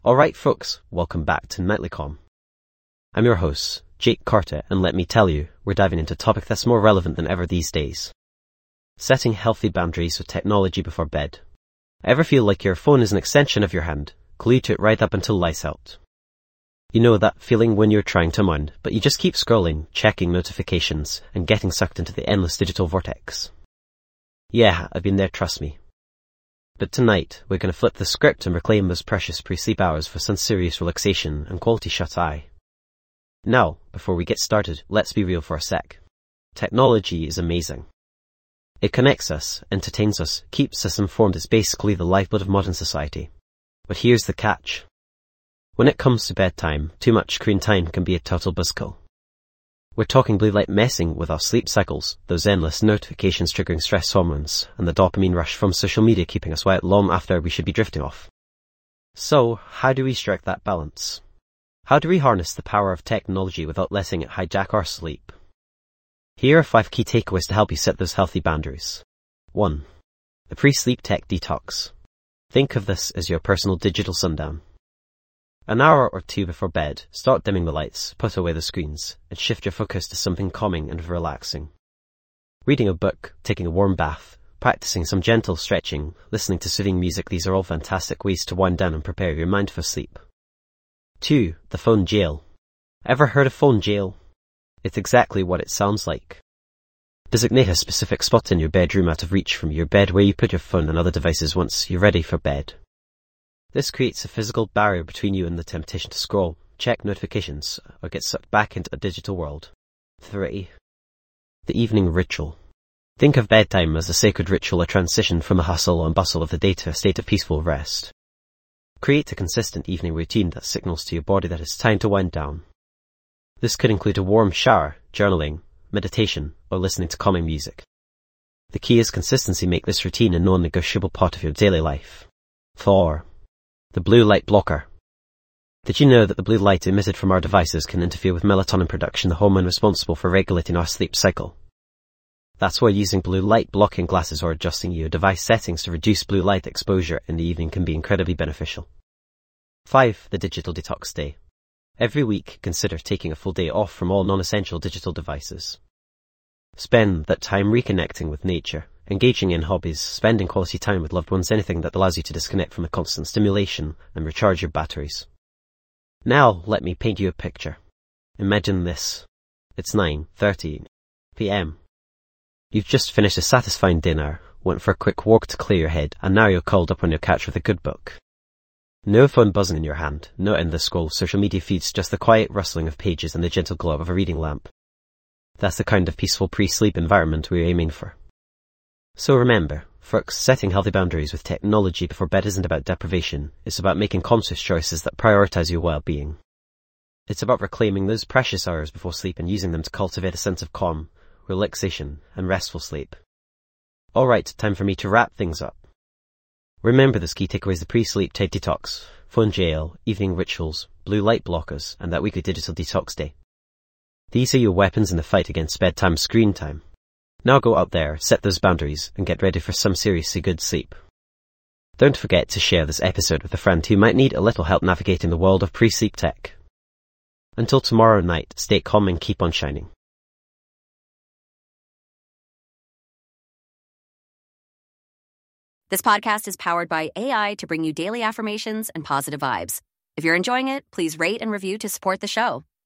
Alright folks, welcome back to Nightly Calm. I'm your host, Jake Carter, and let me tell you, we're diving into a topic that's more relevant than ever these days. Setting healthy boundaries with technology before bed. Ever feel like your phone is an extension of your hand, glued to it right up until lights out? You know that feeling when you're trying to unwind, but you just keep scrolling, checking notifications, and getting sucked into the endless digital vortex. Yeah, I've been there, trust me. But tonight, we're going to flip the script and reclaim those precious pre-sleep hours for some serious relaxation and quality shut-eye. Now, before we get started, let's be real for a sec. Technology is amazing. It connects us, entertains us, keeps us informed. It's basically the lifeblood of modern society. But here's the catch. When it comes to bedtime, too much screen time can be a total buzzkill. We're talking blue light messing with our sleep cycles, those endless notifications triggering stress hormones, and the dopamine rush from social media keeping us wet long after we should be drifting off. So, how do we strike that balance? How do we harness the power of technology without letting it hijack our sleep? Here are 5 key takeaways to help you set those healthy boundaries. 1. The pre-sleep tech detox. Think of this as your personal digital sundown. An hour or 2 before bed, start dimming the lights, put away the screens, and shift your focus to something calming and relaxing. Reading a book, taking a warm bath, practicing some gentle stretching, listening to soothing music, these are all fantastic ways to wind down and prepare your mind for sleep. 2. The phone jail. Ever heard of phone jail? It's exactly what it sounds like. Designate a specific spot in your bedroom out of reach from your bed where you put your phone and other devices once you're ready for bed. This creates a physical barrier between you and the temptation to scroll, check notifications, or get sucked back into a digital world. 3. The evening ritual. Think of bedtime as a sacred ritual, a transition from the hustle and bustle of the day to a state of peaceful rest. Create a consistent evening routine that signals to your body that it's time to wind down. This could include a warm shower, journaling, meditation, or listening to calming music. The key is consistency. Make this routine a non-negotiable part of your daily life. 4. The blue light blocker. Did you know that the blue light emitted from our devices can interfere with melatonin production, the hormone responsible for regulating our sleep cycle? That's why using blue light blocking glasses or adjusting your device settings to reduce blue light exposure in the evening can be incredibly beneficial. 5. The digital detox day. Every week, consider taking a full day off from all non-essential digital devices. Spend that time reconnecting with nature, engaging in hobbies, spending quality time with loved ones, anything that allows you to disconnect from the constant stimulation and recharge your batteries. Now, let me paint you a picture. Imagine this. It's 9:30 p.m. You've just finished a satisfying dinner, went for a quick walk to clear your head, and now you're curled up on your couch with a good book. No phone buzzing in your hand, no endless scroll of social media feeds, just the quiet rustling of pages and the gentle glow of a reading lamp. That's the kind of peaceful pre-sleep environment we're aiming for. So remember, folks, setting healthy boundaries with technology before bed isn't about deprivation, it's about making conscious choices that prioritize your well-being. It's about reclaiming those precious hours before sleep and using them to cultivate a sense of calm, relaxation, and restful sleep. Alright, time for me to wrap things up. Remember those key takeaways: the pre-sleep tech detox, phone jail, evening rituals, blue light blockers, and that weekly digital detox day. These are your weapons in the fight against bedtime screen time. Now go out there, set those boundaries, and get ready for some seriously good sleep. Don't forget to share this episode with a friend who might need a little help navigating the world of pre-sleep tech. Until tomorrow night, stay calm and keep on shining. This podcast is powered by AI to bring you daily affirmations and positive vibes. If you're enjoying it, please rate and review to support the show.